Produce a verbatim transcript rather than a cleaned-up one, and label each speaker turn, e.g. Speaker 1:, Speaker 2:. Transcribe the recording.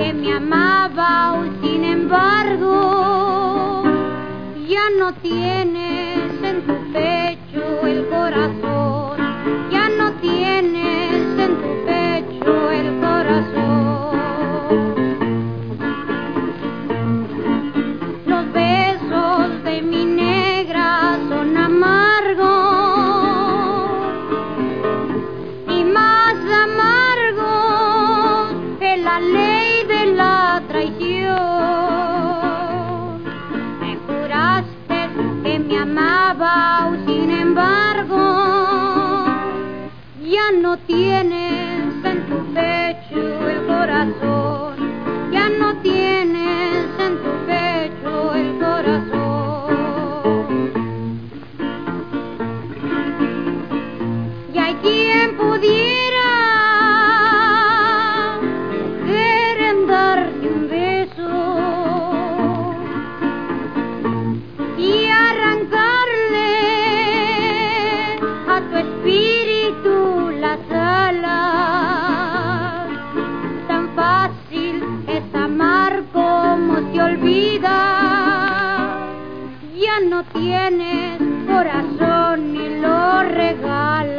Speaker 1: que me amaba, hoy sin embargo ya no tienes en tu pecho el corazón, ya no tienes en tu pecho el corazón. Los besos de mi negra son amargos y más amargos que la ley de la traición. Me juraste que me amaba, hoy sin embargo ya no tienes en tu pecho el corazón, ya no tienes en tu pecho el corazón. Y hay quien pudiera, mujer, en darte un beso y arrancarle a tu espíritu las alas. Tan fácil es amar como se olvida, ya no tienes corazón ni lo regalas.